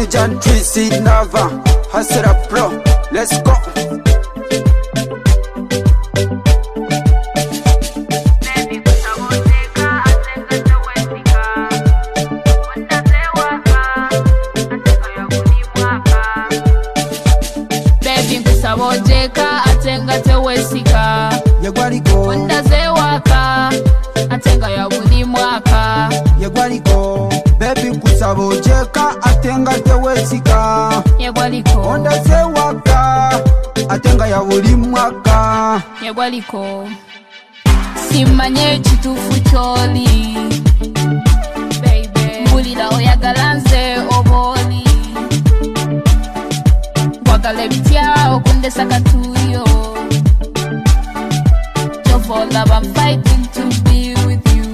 Tony John Tracy Nava Hasera Pro. Let's go. Sabojeka atenga tewesika Yegwaliko Wanda zewaka atenga ya buli mwaka Yegwaliko Baby kusabojeka atenga tewesika Yegwaliko Wanda zewaka atenga ya buli mwaka Yegwaliko Simanye chitufu choli Baby Mbulila oyagalanze oboli Wakale bitya okunde sakatuyo For love I'm fighting to be with you.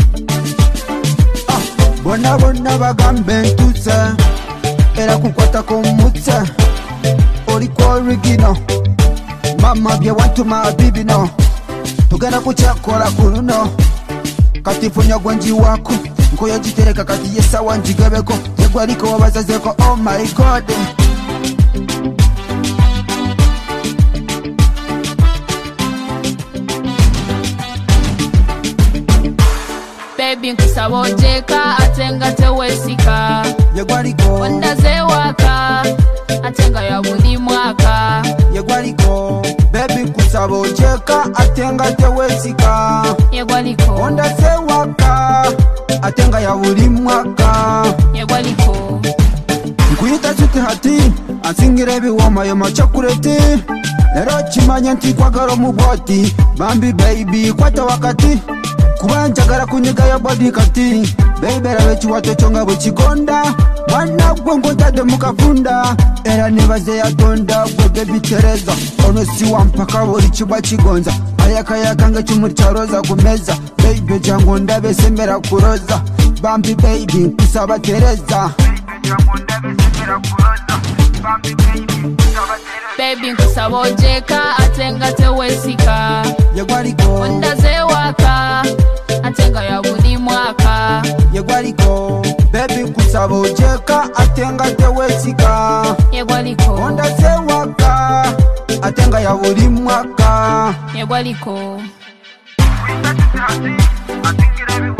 Bona bona bagambe ntutse Era kunkwata kumutse Oli kwa original Mama bye wantu mabibi no Tugenda kuchakola kuluno Katifunya gwenji wako Nkoya jitereka kati yesa wanjigabeko Yegwaliko wabazazeko oh my god Baby nkusabojeka atenga tewesika Yegwaliko Wanda zewaka atenga ya buli mwaka Yegwaliko Baby nkusabojeka atenga tewesika Yegwaliko Wanda zewaka atenga ya buli mwaka Yegwaliko Nkuyita chuti hati Asingire biwoma yo machakureti Lero chimanya nti kwagaro muboti Bambi baby kwata wakati Kuba njagala kunyiga ya body kati Baby rawe chiwato chonga buchigonda Mwana gwengo ntade mukafunda Era nebaze ya tonda gwe baby Tereza Ono siwa mpaka buri chiba chigonza Ayaka yakange chumuri charoza kumeza Baby jango ndabe semera kuroza Bambi baby kusaba Tereza Baby nkusabojeka atenga tewesika Yegwaliko Wanda zewaka atenga ya buli mwaka Yegwaliko Baby kusabojeka atenga tewesika Yegwaliko Wanda zewaka atenga ya buli mwaka Yegwaliko